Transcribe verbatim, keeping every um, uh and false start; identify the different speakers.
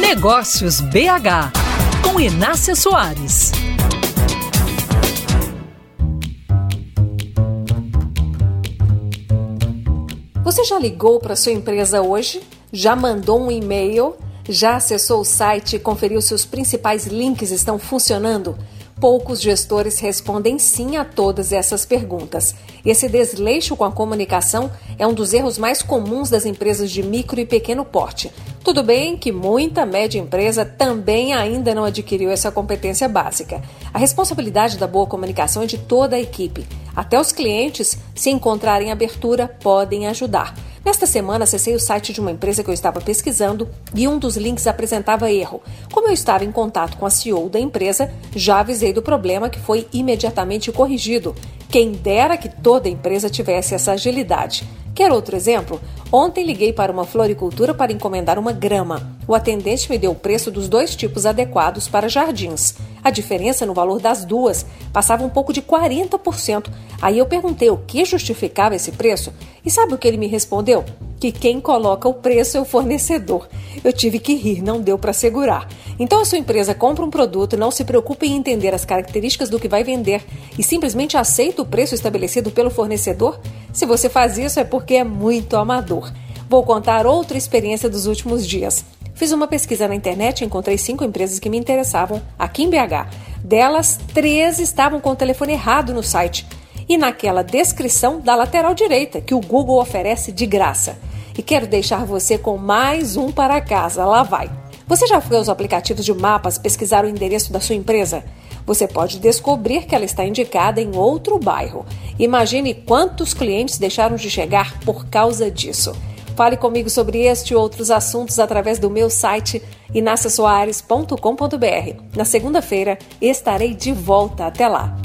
Speaker 1: Negócios B H, com Inácia Soares.
Speaker 2: Você já ligou para sua empresa hoje? Já mandou um e-mail? Já acessou o site e conferiu se os principais links estão funcionando? Poucos gestores respondem sim a todas essas perguntas. Esse desleixo com a comunicação é um dos erros mais comuns das empresas de micro e pequeno porte. Tudo bem que muita média empresa também ainda não adquiriu essa competência básica. A responsabilidade da boa comunicação é de toda a equipe. Até os clientes, se encontrarem abertura, podem ajudar. Nesta semana, acessei o site de uma empresa que eu estava pesquisando e um dos links apresentava erro. Como eu estava em contato com a C E O da empresa, já avisei do problema, que foi imediatamente corrigido. Quem dera que toda empresa tivesse essa agilidade. Quer outro exemplo? Ontem liguei para uma floricultura para encomendar uma grama. O atendente me deu o preço dos dois tipos adequados para jardins. A diferença no valor das duas passava um pouco de quarenta por cento. Aí eu perguntei o que justificava esse preço e sabe o que ele me respondeu? Que quem coloca o preço é o fornecedor. Eu tive que rir, não deu para segurar. Então a sua empresa compra um produto, não se preocupe em entender as características do que vai vender e simplesmente aceita o preço estabelecido pelo fornecedor? Se você faz isso é porque é muito amador. Vou contar outra experiência dos últimos dias. Fiz uma pesquisa na internet e encontrei cinco empresas que me interessavam aqui em B H. Delas, três estavam com o telefone errado no site e naquela descrição da lateral direita que o Google oferece de graça. E quero deixar você com mais um para casa. Lá vai! Você já foi aos aplicativos de mapas pesquisar o endereço da sua empresa? Você pode descobrir que ela está indicada em outro bairro. Imagine quantos clientes deixaram de chegar por causa disso. Fale comigo sobre este e outros assuntos através do meu site inácia soares ponto com ponto b r. Na segunda-feira estarei de volta. Até lá!